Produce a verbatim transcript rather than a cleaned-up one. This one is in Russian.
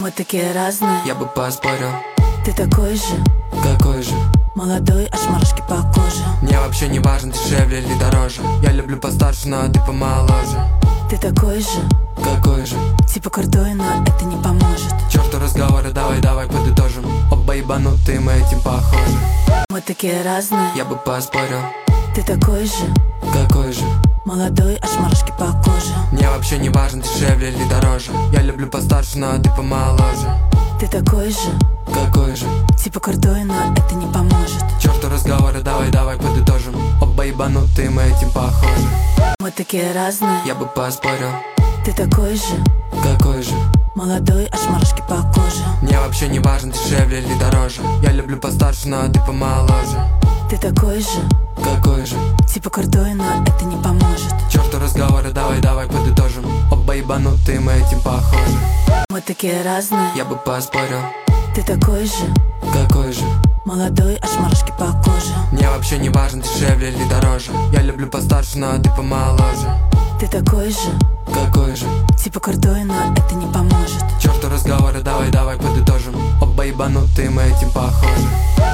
Мы такие разные, я бы поспорил. ты такой же, Какой же? молодой, аж мурашки по коже. Мне вообще не важно, дешевле или дороже. Я люблю постарше, но ты помоложе. Ты такой же, Какой же? типа крутой, но это не поможет. Чёрту разговоры, давай, давай подытожим. Оба ебанутые, мы этим похожи. Мы такие разные, Я бы поспорил. ты такой же, Какой же? молодой, аж мурашки по коже. Мне вообще не важно, дешевле или дороже. Я люблю постарше, но ты помоложе. Ты такой же, Какой же? типа крутой, но это не поможет. Чёрту разговоры, давай, давай подытожим. Оба ебанутые, мы этим похожи. Мы такие разные, Я бы поспорил. ты такой же, Какой же? молодой, аж мурашки по коже. Мне вообще не важно, дешевле или дороже. Я люблю постарше, но ты помоложе. Ты такой же, Какой же? типа крутой, но это не поможет. Чёрту разговоры, давай, давай подытожим. Оба ебанутые, мы этим похожи. Мы такие разные, Я бы поспорил. ты такой же, Какой же? молодой, аж мурашки по коже. Мне вообще не важно, дешевле или дороже. Я люблю постарше, но ты помоложе. Ты такой же, Какой же? типа крутой, но это не поможет. Чёрту разговоры, давай, давай подытожим. Оба ебанутые, мы этим похожи.